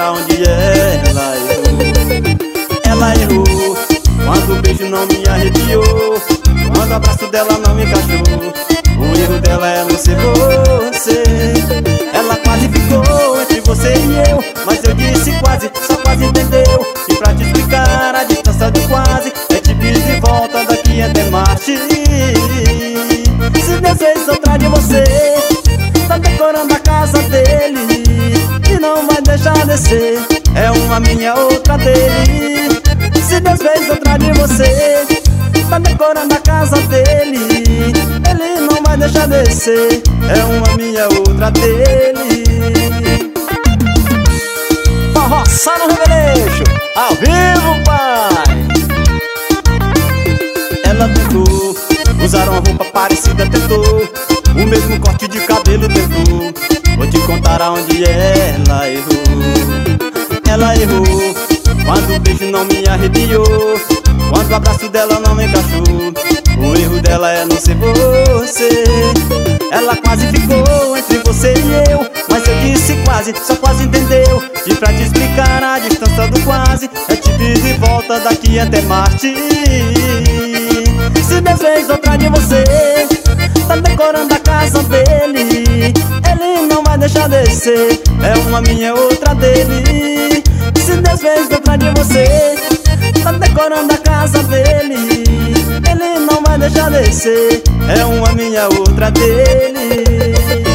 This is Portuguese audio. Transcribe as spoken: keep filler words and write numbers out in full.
contar onde ela errou. Ela errou quando o beijo não me arrepiou, quando o abraço dela não me encaixou. O erro dela é não ser você. Ela quase ficou entre você e eu, mas eu disse quase, só quase entendeu. E pra te explicar a distância do quase, é te pedir de volta daqui até Marte. Se Deus fez outra de você, tá decorando a casa dele e não vai deixar descer. É uma minha, outra dele. Se Deus fez outra de você, tá decorando a casa dele, ele não vai deixar descer. É uma minha, outra dele. Forró só no Reveleixo, ao vivo, pai. Ela tentou usar uma roupa parecida, tentou o mesmo corte de cabelo, tentou. Vou te contar aonde ela errou. Ela errou quando o beijo não me arrepiou, quando o abraço dela não me encaixou. O erro dela é não ser você. Ela quase ficou entre você e eu, mas eu disse quase, só quase entendeu. E pra te explicar a distância do quase, é te pedir de volta daqui até Marte. Se Deus fez outra de você, tá decorando a casa dele, ele não vai deixar descer. É uma minha, outra dele. Se Deus fez outra de você, tá decorando a casa dele, ele não vai deixar descer. É uma minha, outra dele.